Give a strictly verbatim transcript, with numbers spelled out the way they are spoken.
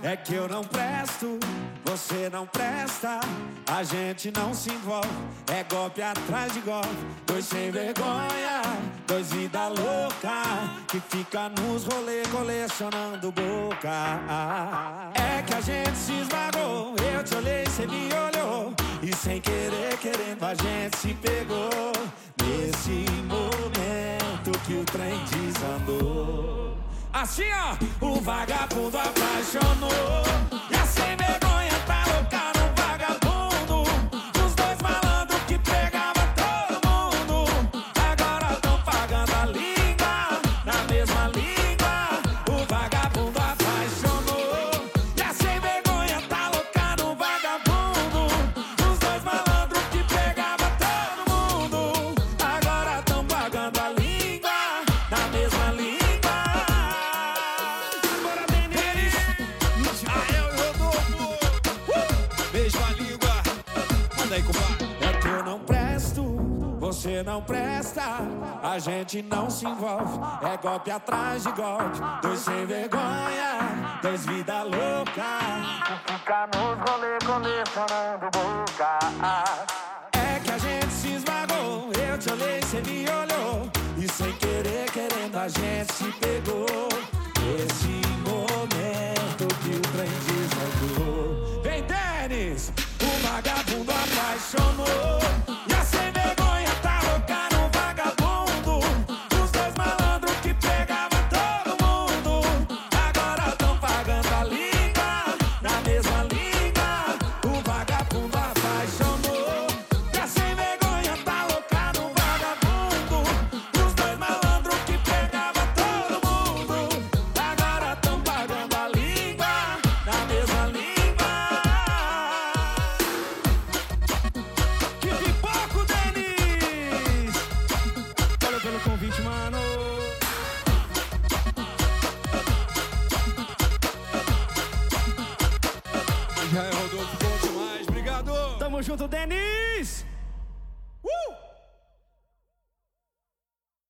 É que eu não presto, você não presta, a gente não se envolve, é golpe atrás de golpe. Dois sem vergonha, dois vida louca, que fica nos rolê colecionando boca. É que a gente se esmagou, eu te olhei, cê me olhou, e sem querer, querendo a gente se pegou. Nesse momento que o trem desandou, assim ó, o vagabundo apaixonou. E a sem vergonha tá louca no vagabundo. Os dois malandros que pegavam todo mundo agora tão pagando a língua, na mesma língua. O vagabundo apaixonou. E a sem vergonha tá louca no vagabundo. Os dois malandros que pegavam todo mundo agora tão pagando a língua, na mesma língua. É que eu não presto, você não presta, a gente não se envolve, é golpe atrás de golpe. Dois sem vergonha, dois vida louca, que fica nos rolê colecionando boca. É que a gente se esmagou, eu te olhei, cê me olhou, e sem querer, querendo a gente se pegou. Esse momento que o trem desandou. Vem, Denis! O vagabundo apaixonou. E a sem vergonha tá louca no vagabundo. Os dois malandros que pegavam todo mundo agora tão pagando a língua, na mesma língua. O vagabundo apaixonou. E a sem vergonha tá louca no vagabundo. Os dois malandros que pegavam todo mundo agora tão pagando a língua, na mesma língua. Pelo convite, mano. Já é Rodolfo, bom demais. Obrigado. Tamo junto, Denis.